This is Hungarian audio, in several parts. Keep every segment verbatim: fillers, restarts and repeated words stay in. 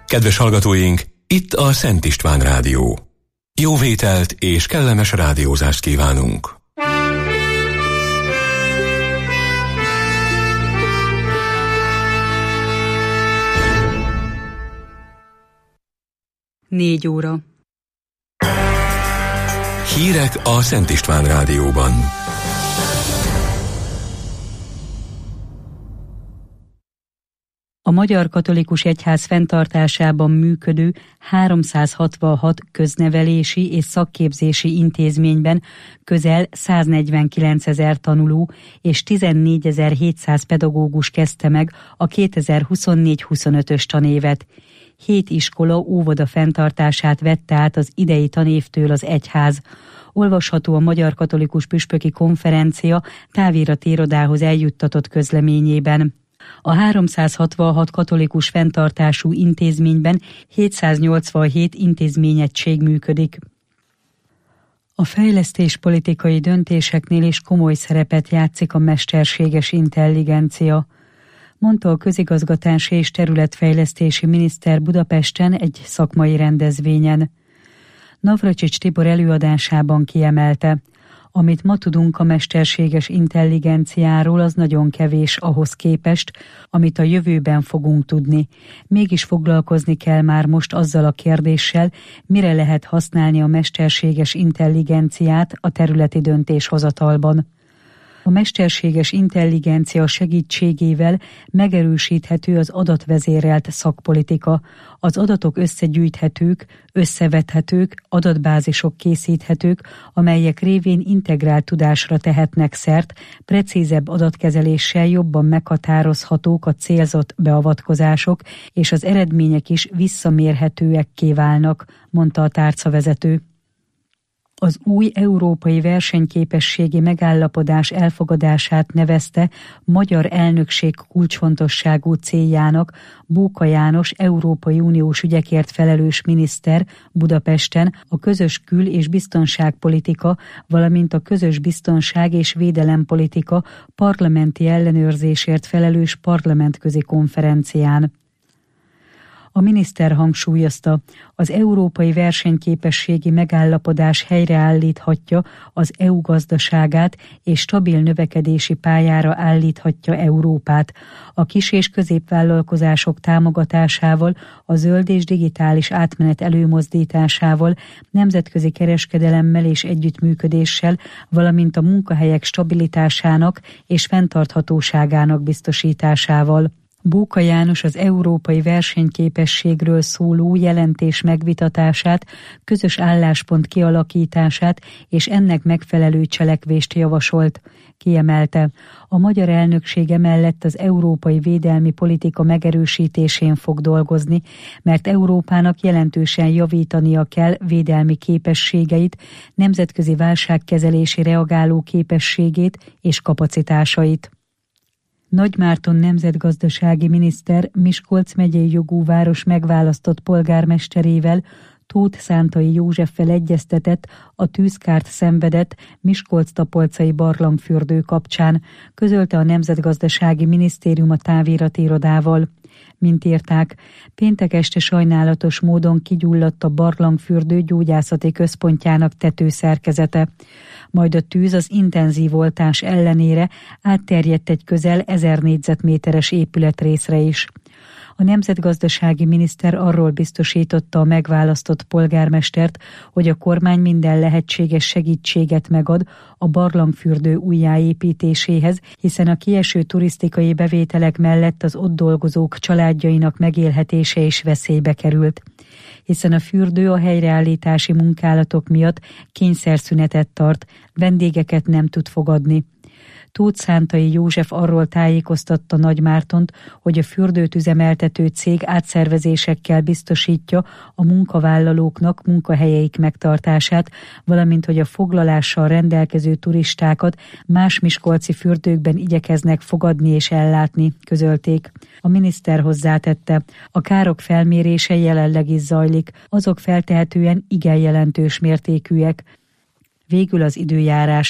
Kedves hallgatóink, itt a Szent István Rádió. Jó vételt és kellemes rádiózást kívánunk! Négy óra. Hírek a Szent István Rádióban. A Magyar Katolikus Egyház fenntartásában működő háromszázhatvanhat köznevelési és szakképzési intézményben közel száznegyvenkilencezer tanuló és tizennégyezer-hétszáz pedagógus kezdte meg a kétezer-huszonnégy-huszonötös tanévet. Hét iskola óvoda fenntartását vette át az idei tanévtől az egyház. Olvasható a Magyar Katolikus Püspöki Konferencia távirati irodához eljuttatott közleményében. A háromszázhatvanhat katolikus fenntartású intézményben hétszáznyolcvanhét intézményegység működik. A fejlesztéspolitikai döntéseknél is komoly szerepet játszik a mesterséges intelligencia, mondta a közigazgatási és területfejlesztési miniszter Budapesten egy szakmai rendezvényen. Navracsics Tibor előadásában kiemelte, amit ma tudunk a mesterséges intelligenciáról, az nagyon kevés ahhoz képest, amit a jövőben fogunk tudni. Mégis foglalkozni kell már most azzal a kérdéssel, mire lehet használni a mesterséges intelligenciát a területi döntéshozatalban. A mesterséges intelligencia segítségével megerősíthető az adatvezérelt szakpolitika. Az adatok összegyűjthetők, összevethetők, adatbázisok készíthetők, amelyek révén integrált tudásra tehetnek szert, precízebb adatkezeléssel jobban meghatározhatók a célzott beavatkozások, és az eredmények is visszamérhetőekké válnak, mondta a tárcavezető. Az új európai versenyképességi megállapodás elfogadását nevezte magyar elnökség kulcsfontosságú céljának Bóka János Európai Uniós ügyekért felelős miniszter Budapesten a közös kül- és biztonságpolitika, valamint a közös biztonság- és védelempolitika parlamenti ellenőrzésért felelős parlamentközi konferencián. A miniszter hangsúlyozta, az európai versenyképességi megállapodás helyreállíthatja az é u gazdaságát és stabil növekedési pályára állíthatja Európát. A kis- és középvállalkozások támogatásával, a zöld és digitális átmenet előmozdításával, nemzetközi kereskedelemmel és együttműködéssel, valamint a munkahelyek stabilitásának és fenntarthatóságának biztosításával. Bóka János az európai versenyképességről szóló jelentés megvitatását, közös álláspont kialakítását és ennek megfelelő cselekvést javasolt. Kiemelte, a magyar elnökség emellett az európai védelmi politika megerősítésén fog dolgozni, mert Európának jelentősen javítania kell védelmi képességeit, nemzetközi válságkezelési reagáló képességét és kapacitásait. Nagymárton nemzetgazdasági miniszter Miskolc megyei jogú város megválasztott polgármesterével, Tóth Szántai Józseffel egyeztetett a tűzkárt szenvedett Miskolc-Tapolcai barlangfürdő kapcsán, közölte a Nemzetgazdasági Minisztérium a távirati irodával. Mint írták, péntek este sajnálatos módon kigyulladt a barlangfürdő gyógyászati központjának tetőszerkezete. Majd a tűz az intenzív oltás ellenére átterjedt egy közel ezer négyzetméteres épületrészre is. A nemzetgazdasági miniszter arról biztosította a megválasztott polgármestert, hogy a kormány minden lehetséges segítséget megad a barlangfürdő újjáépítéséhez, hiszen a kieső turisztikai bevételek mellett az ott dolgozók családjainak megélhetése is veszélybe került, hiszen a fürdő a helyreállítási munkálatok miatt kényszerszünetet tart, vendégeket nem tud fogadni. Tóth Szántai József arról tájékoztatta Nagymártont, hogy a fürdőt üzemeltető cég átszervezésekkel biztosítja a munkavállalóknak munkahelyeik megtartását, valamint hogy a foglalással rendelkező turistákat más miskolci fürdőkben igyekeznek fogadni és ellátni, közölték. A miniszter hozzátette, a károk felmérése jelenleg is zajlik, azok feltehetően igen jelentős mértékűek. Végül az időjárásról.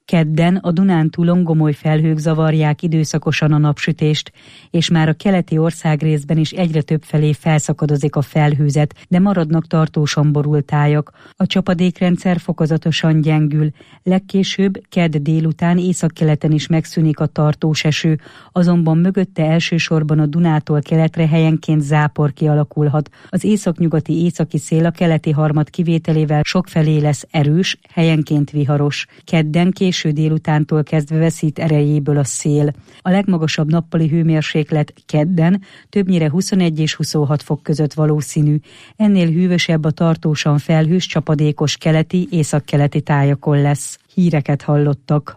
Kedden a Dunántúlon gomoly felhők zavarják időszakosan a napsütést, és már a keleti országrészben is egyre több felé felszakadozik a felhőzet, de maradnak tartósan borult tájak. A csapadékrendszer fokozatosan gyengül, legkésőbb kedd délután északkeleten is megszűnik a tartós eső, azonban mögötte elsősorban a Dunától keletre helyenként zápor kialakulhat. Az északnyugati északi szél a keleti harmad kivételével sokfelé lesz erős, helyenként viharos. Kedden késő délutántól kezdve veszít erejéből a szél. A legmagasabb nappali hőmérséklet kedden többnyire huszonegy és huszonhat fok között valószínű. Ennél hűvösebb a tartósan felhős, csapadékos keleti, északkeleti tájakon lesz. Híreket hallottak.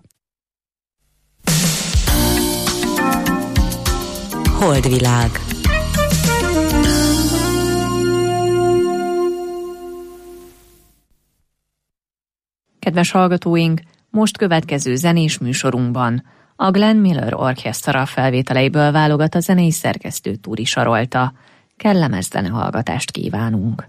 Holdvilág. Kedves hallgatóink, most következő zenés műsorunkban a Glenn Miller Orchestra felvételeiből válogat a zenei szerkesztő Túri Sarolta. Kellemes zenehallgatást kívánunk!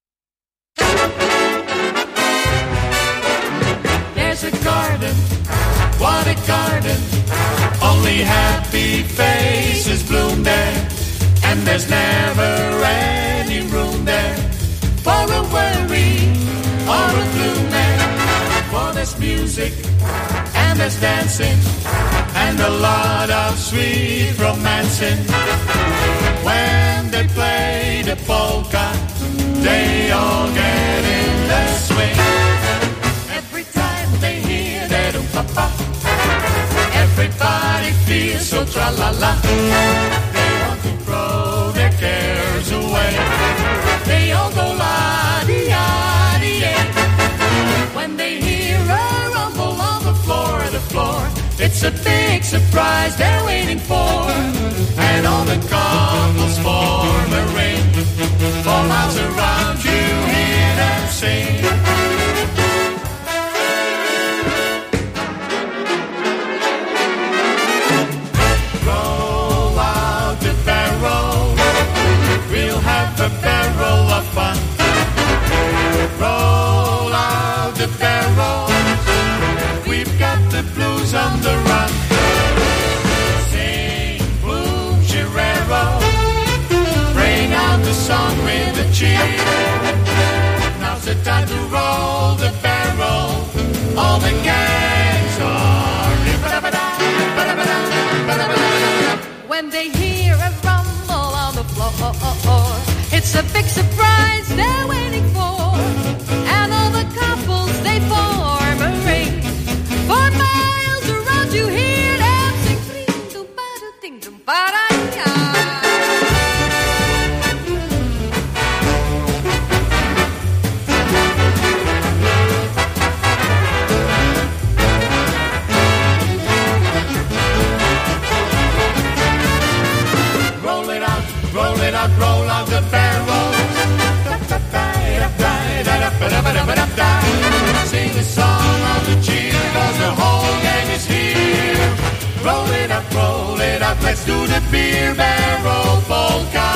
There's a garden, what a garden, only happy faces bloom there, and there's never any room there for a worry or a gloom there. For there's music and there's dancing and a lot of sweet romancing. When they play the polka, they all get in the swing. Every time they hear that um-pa-pa, everybody feels so tra-la-la. They want to throw their cares away. They all go la-dee-ah-dee-ay. When they hear a rumble on the floor, the floor, it's a big surprise they're waiting for. And all the couples form a ring. For miles around you hear them sing. Roll out the barrel, we'll have a barrel of fun. Roll out the barrel, we've got the blues on the run. Sing boom chirero, bring out the song with a cheer. Now's the time to roll the barrel, all the gangs are when they hear a rumble on the floor, it's a big surprise they're waiting for. And all the couples, they form a ring. For miles around you hear them sing ding dum ba do ding dum ba da ya. roll it out, roll it out, roll out the barrel. Sing a song of the cheer, cause the whole gang is here. Roll it up, roll it up, let's do the beer barrel polka.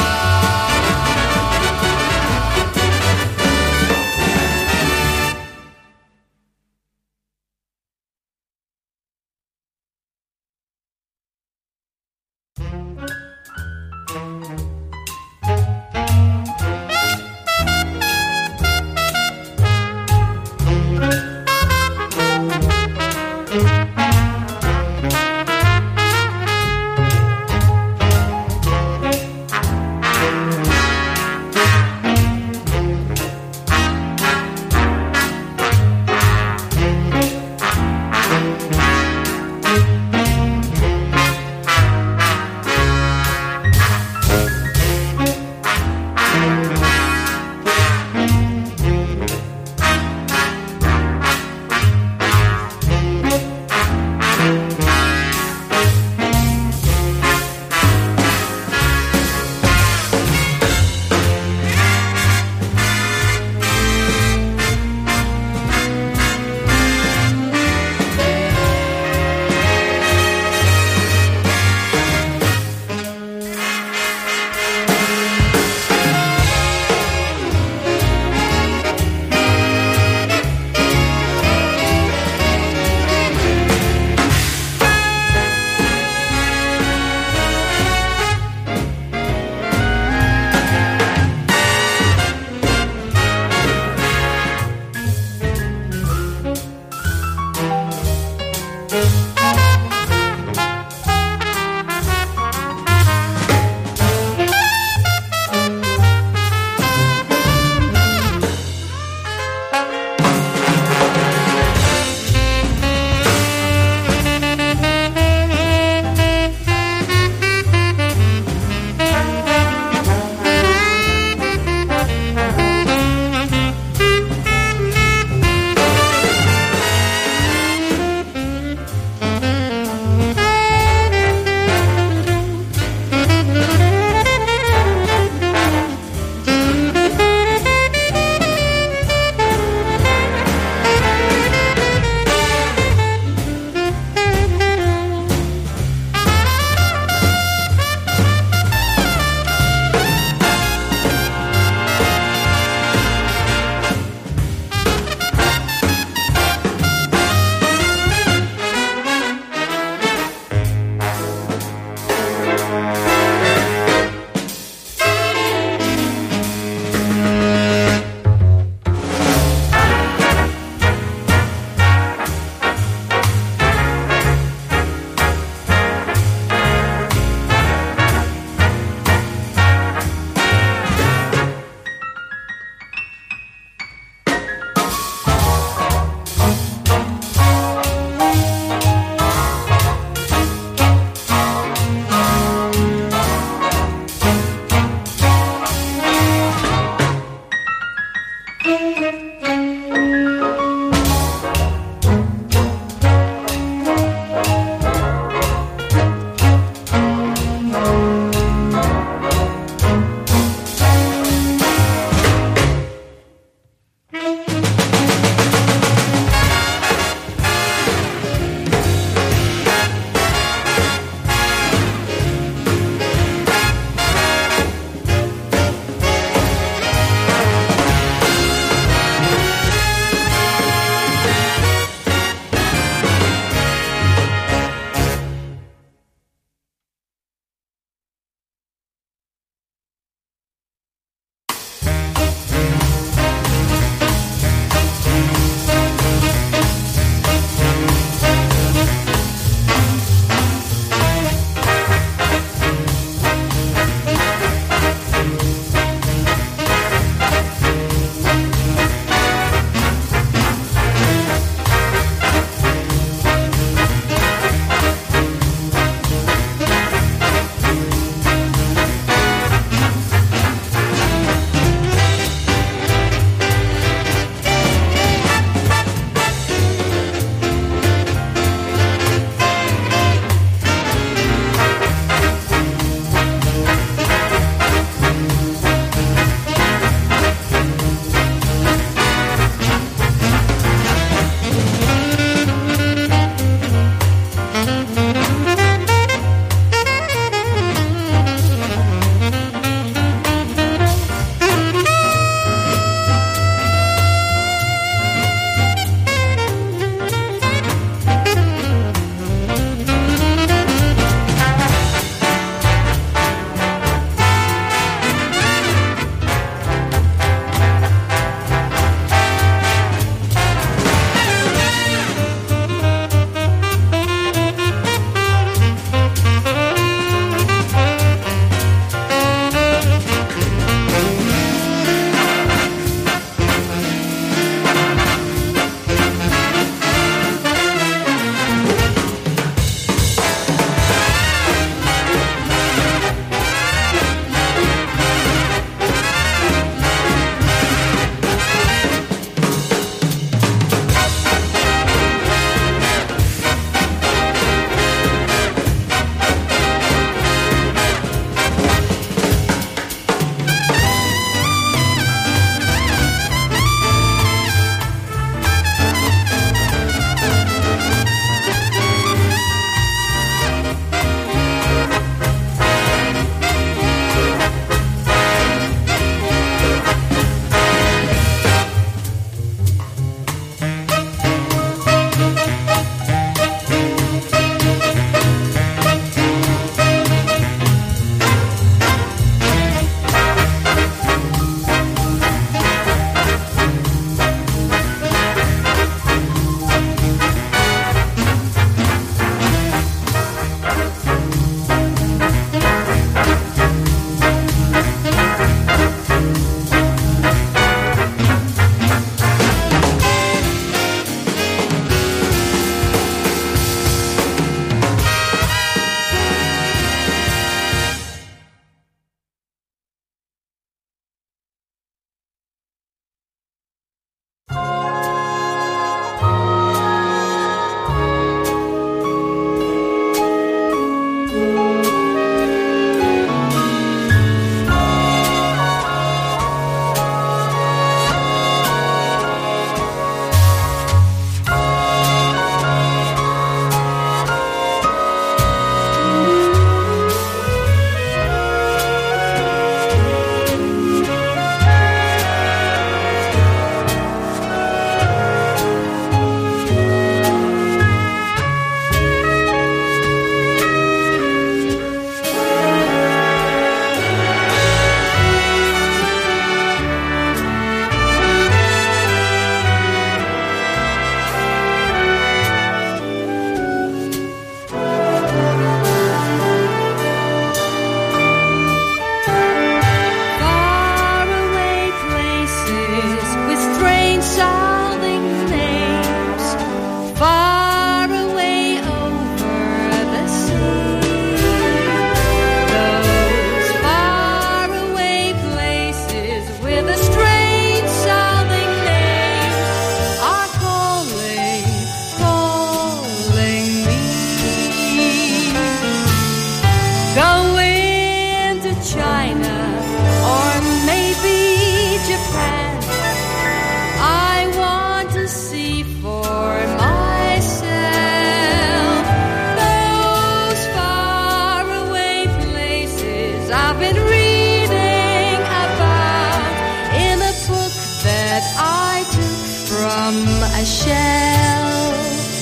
I shall.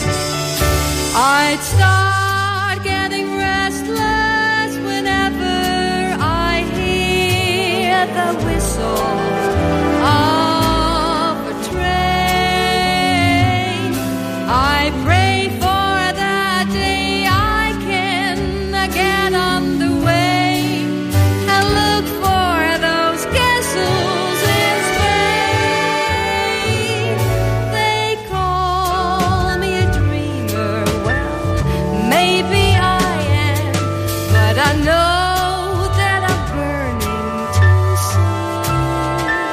I'd start getting restless whenever I hear the whistle of a train. I pray for that day I can get on the way and look for those castles in Spain. They call me a dreamer. Well, maybe I am, but I know that I'm burning too soon.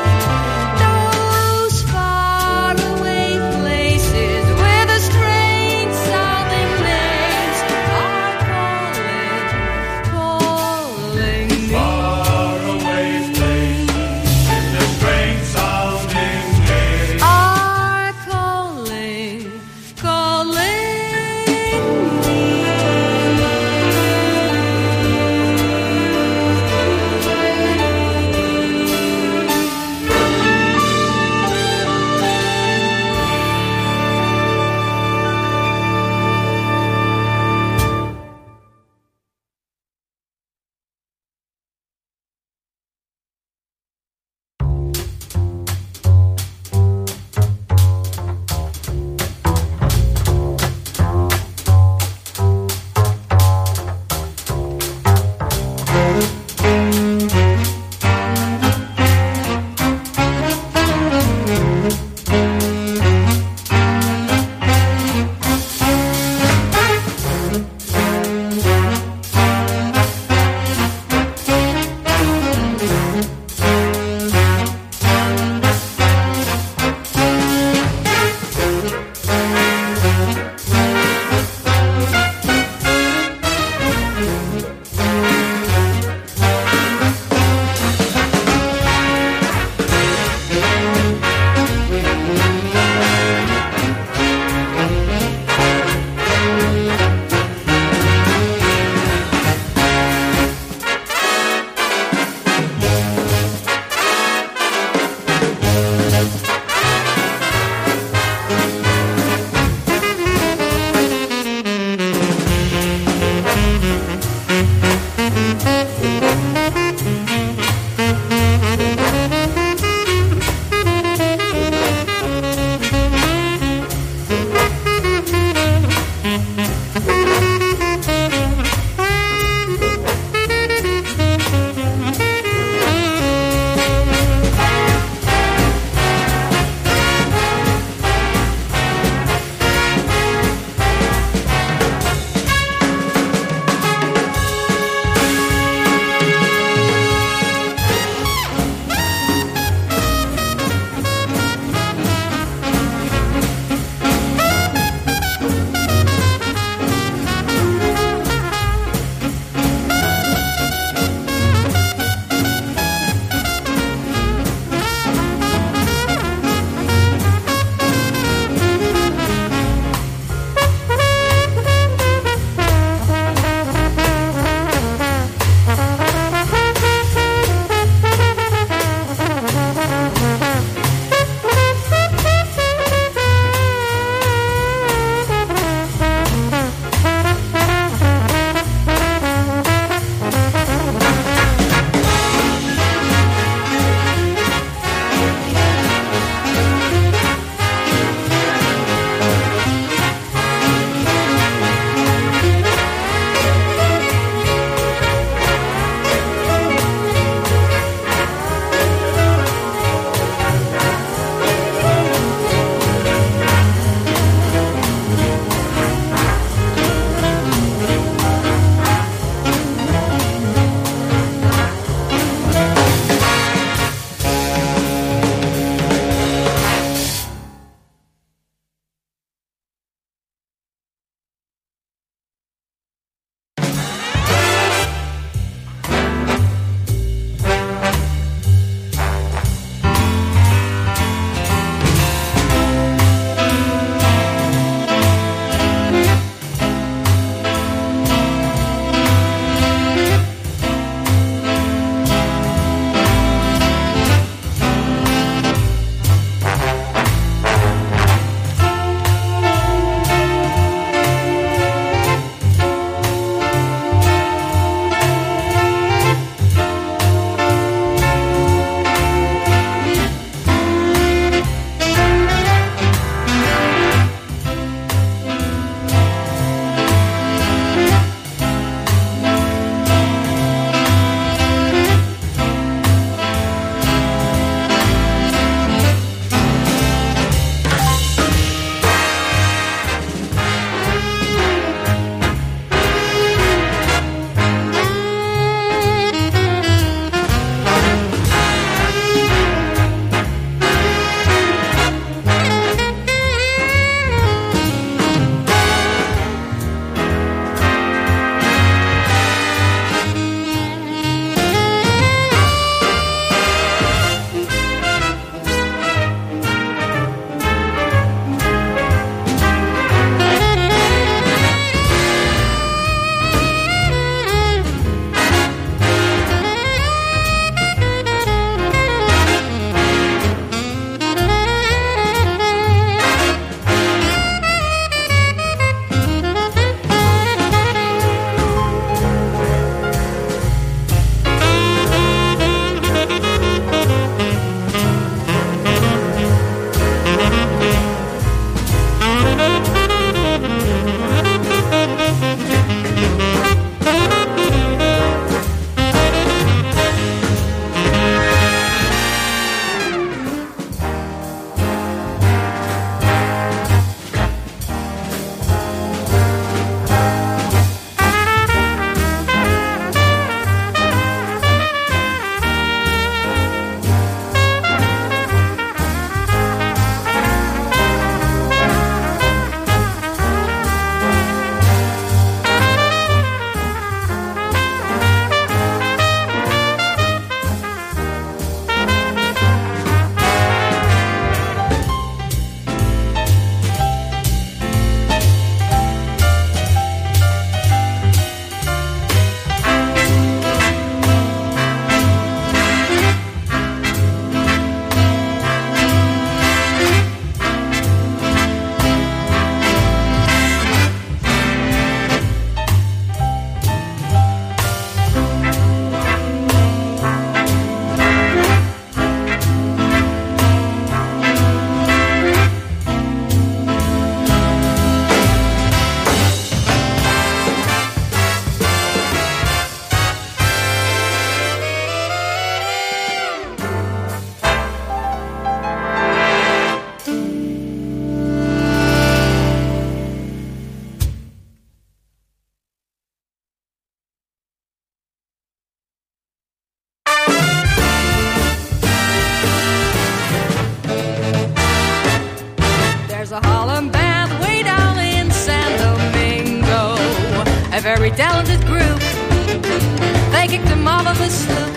a very talented group. They kicked him off of his sloop.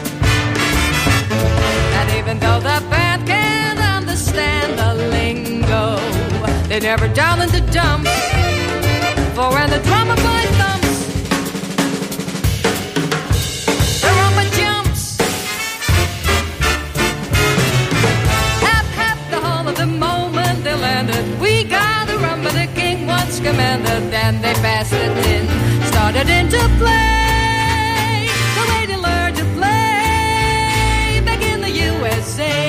And even though the band can't understand the lingo, they never down in the dumps. For when the drummer boy thumps, the rumba jumps. Hap, hap, the whole of the moment they landed. We got the rumba, the king once commanded. Then they passed it in, started into play. The way they learned to play back in the U S A.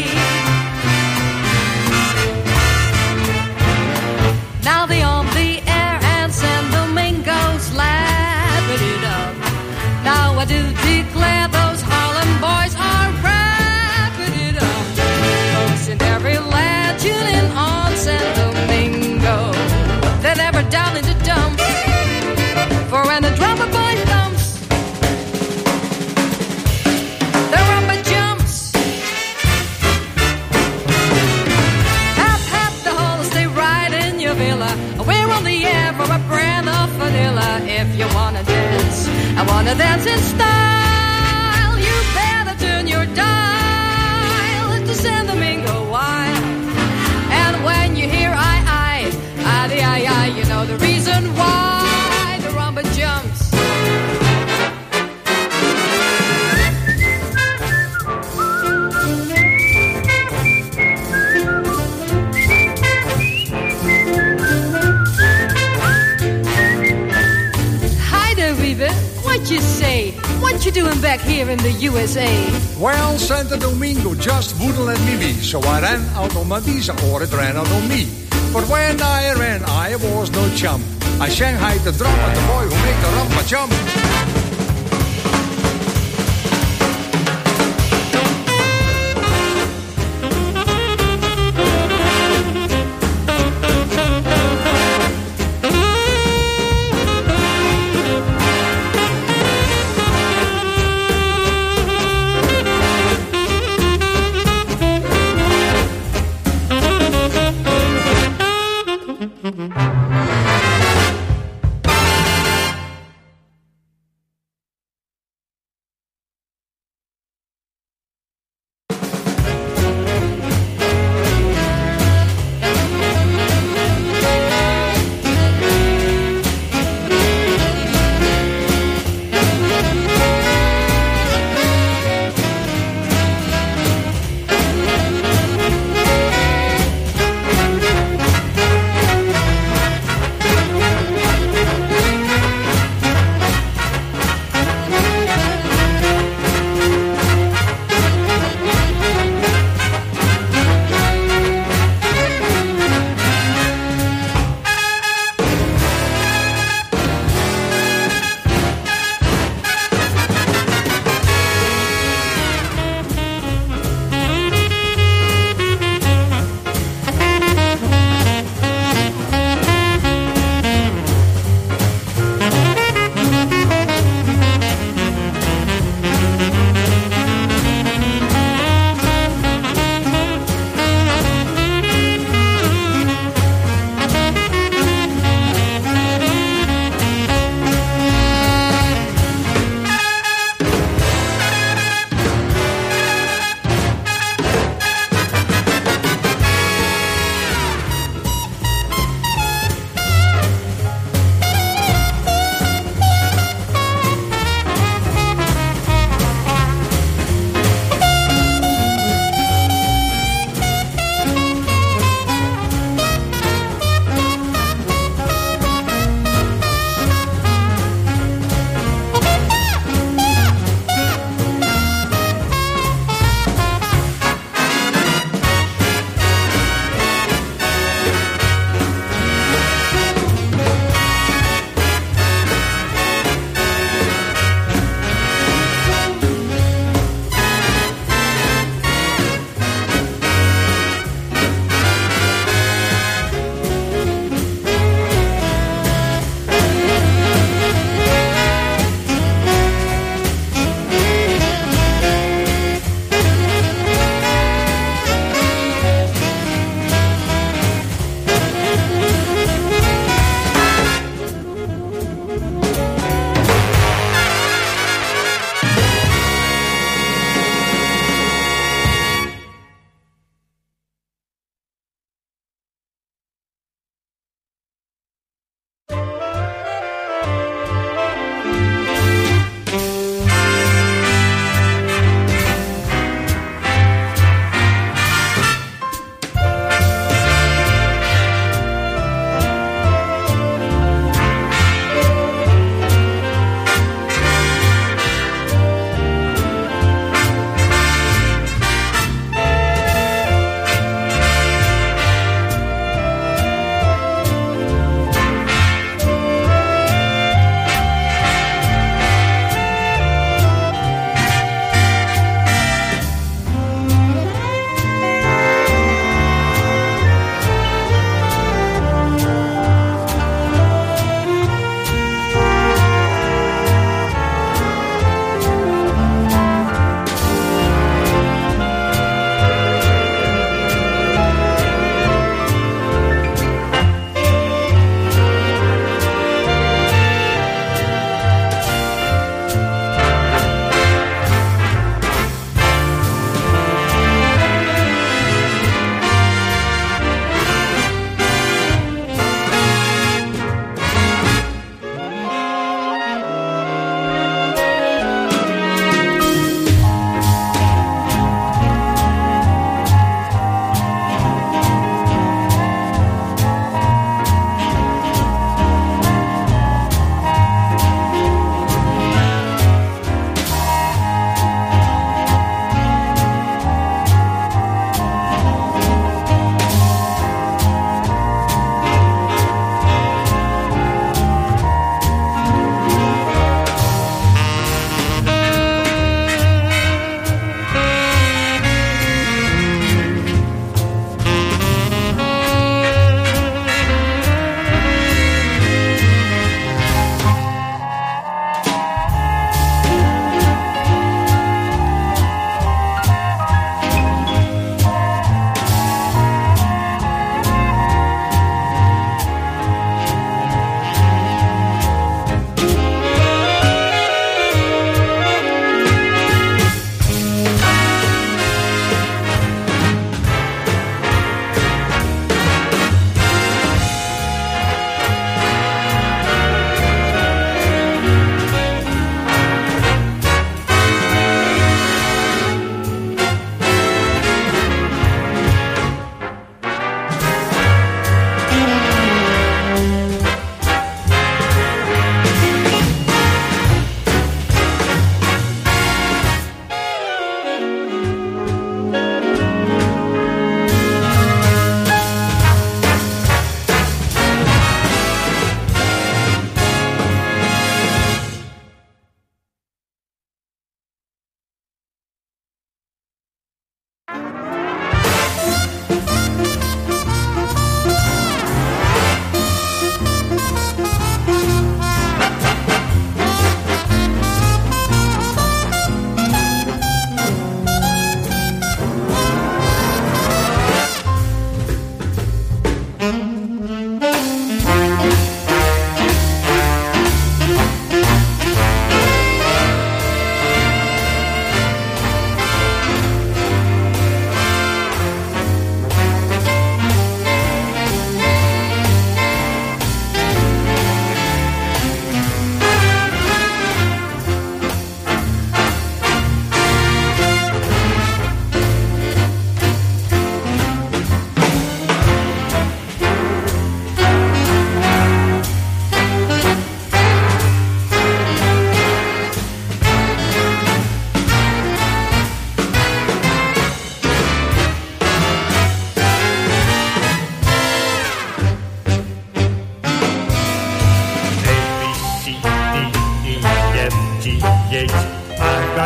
Now they on the air and San Domingo's lapping it up. Now I do declare those Harlem boys are wrapping it up. Folks in every land tune in on San Domingo. They're never down in the dumps. For when the drummer boy thumps, the rumba jumps. Hap, hap, the whole stay right in your villa. We're on the air for a brand of vanilla. If you wanna dance, I wanna dance in style. You better turn your dial to San Domingo Wild. And when you hear I, I, I, the I, I, you know the reason why the rumba jumps. What you say? What you doing back here in the U S A? Well, Santo Domingo just wouldn't let me be, so I ran out on my visa, or it ran out on me. But when I ran, I was no chump. I Shanghai the drummer, the boy who made the rumba jump.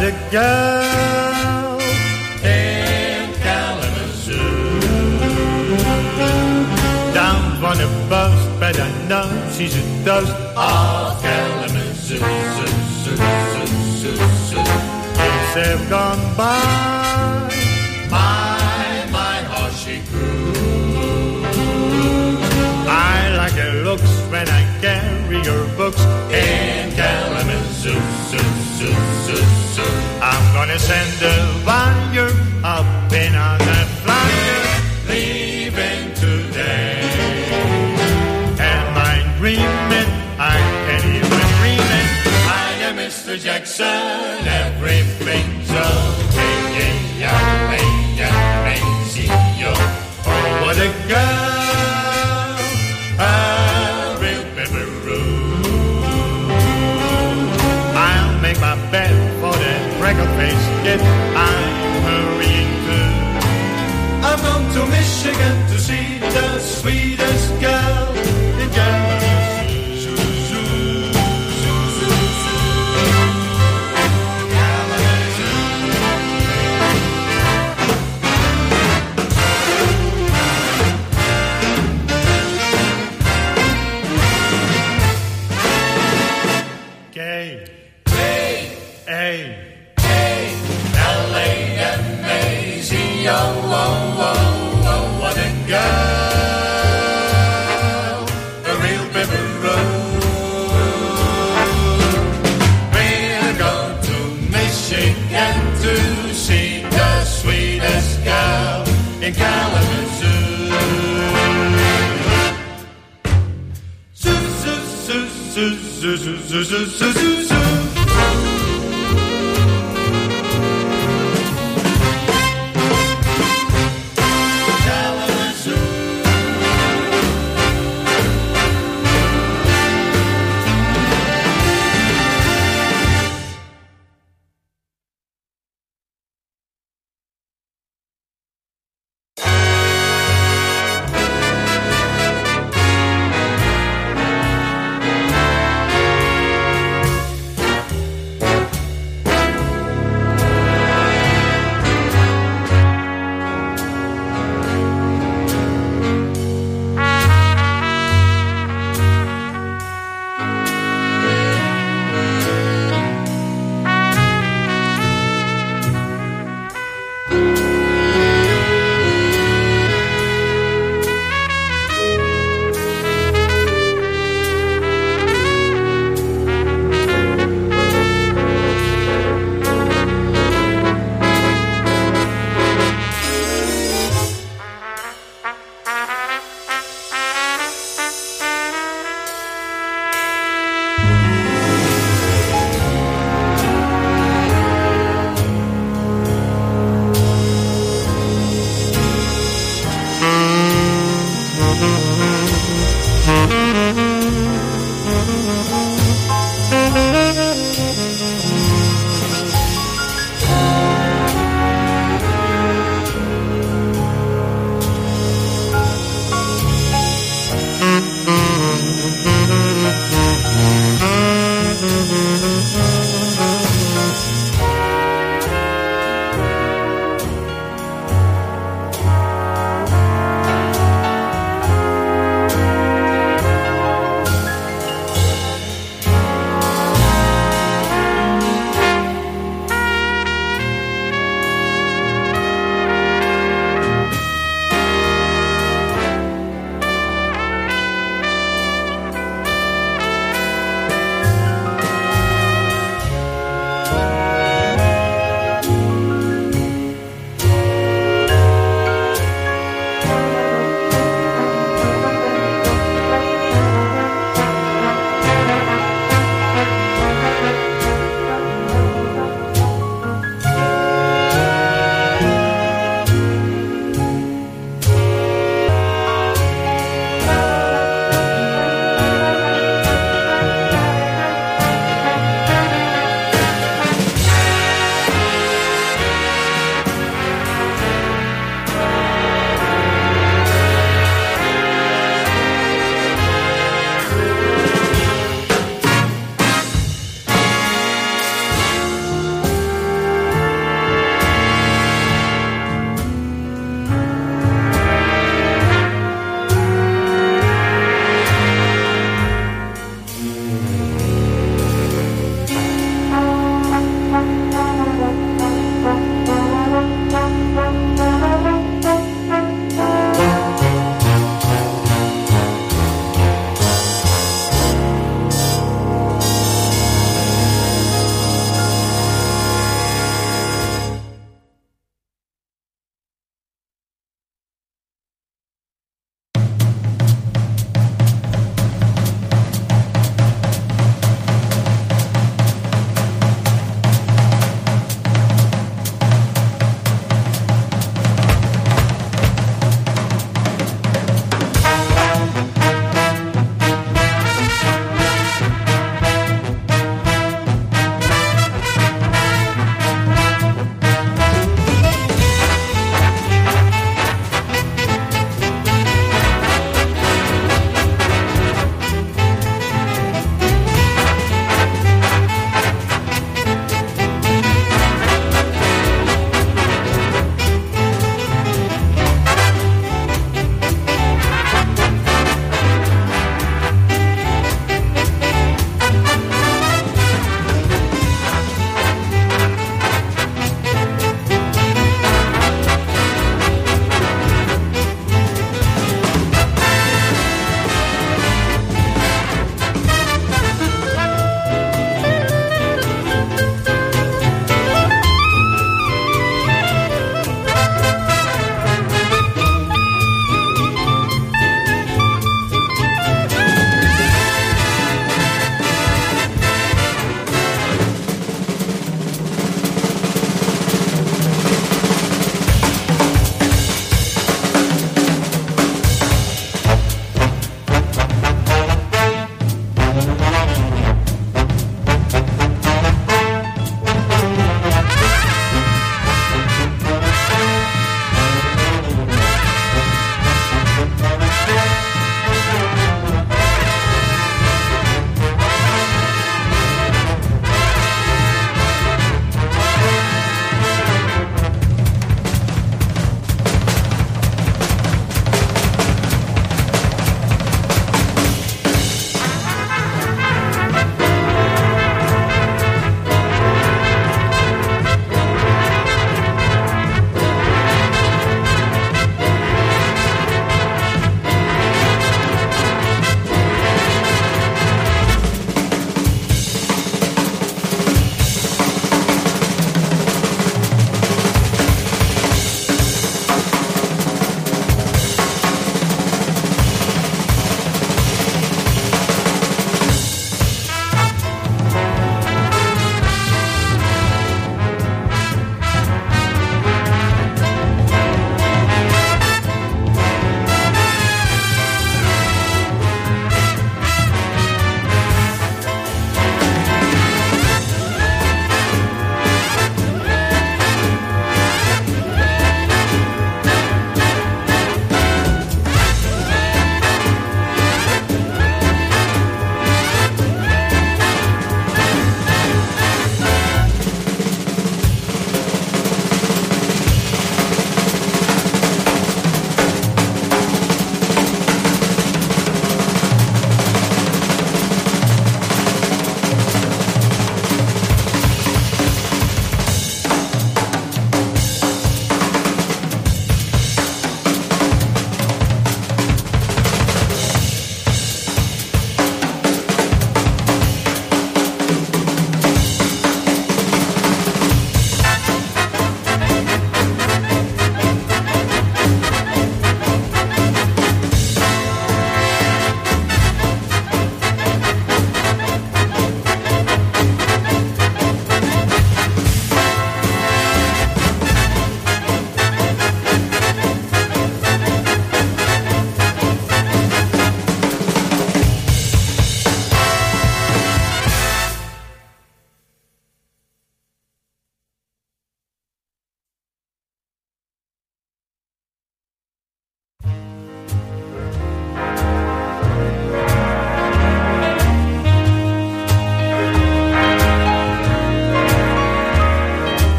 what a girl in Kalamazoo. Don't wanna boast, but I know she's a toast of Kalamazoo. Zoo, zoo, zoo, zoo. Years have gone by, my, my, how she grew. I like her looks when I carry her books in Kalamazoo. Zoo, zoo, zoo, zoo. I'm gonna send a wire up in on that flyer, leaving today. Am I dreaming? I can't even dream it. I am Mister Jackson, everything's okay. Yeah, yeah, yeah, yeah. Oh, what a girl, a real pepperoo. I'll make my bed for that freckle-faced kid I'm hurrying to. I'm going to Michigan to see the sweetest girl in Kalamazoo. K A L A M A Z O O O, what a girl, a real pepperoo. We'll go to Michigan to see the sweetest girl in Kalamazoo. Zoo, zoo, zoo, zoo, zoo, zoo, zoo, zoo, zoo, zoo.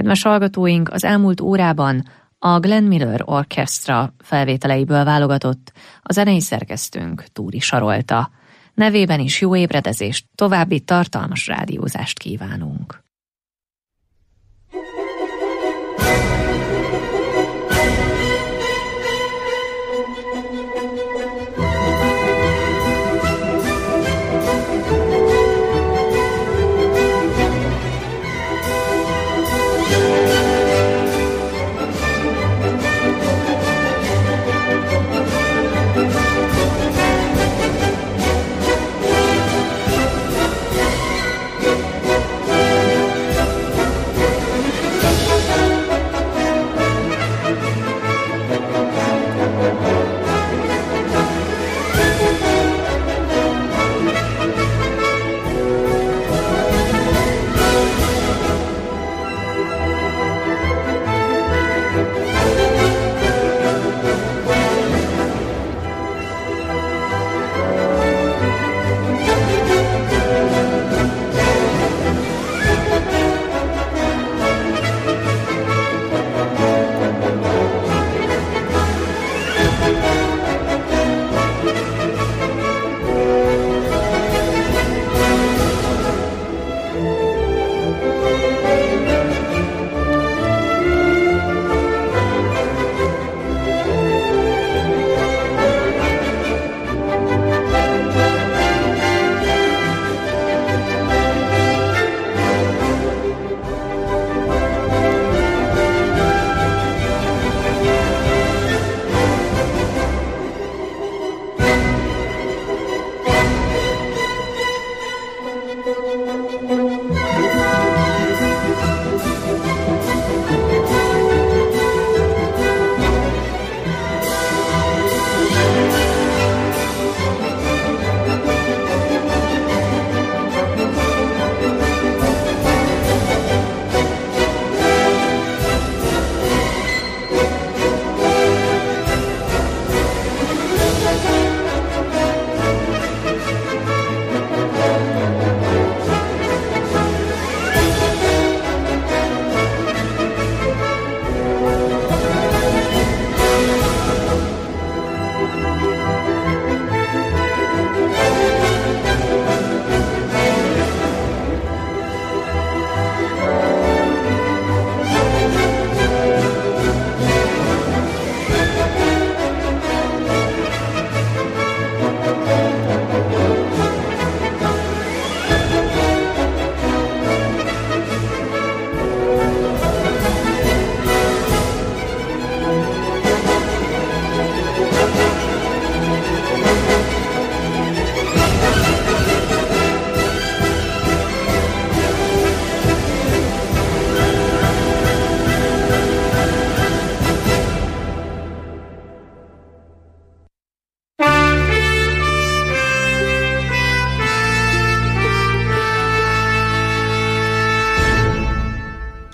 Kedves hallgatóink, az elmúlt órában a Glenn Miller Orchestra felvételeiből válogatott a zenei szerkesztőnk Túri Sarolta. Nevében is jó ébredezést, további tartalmas rádiózást kívánunk.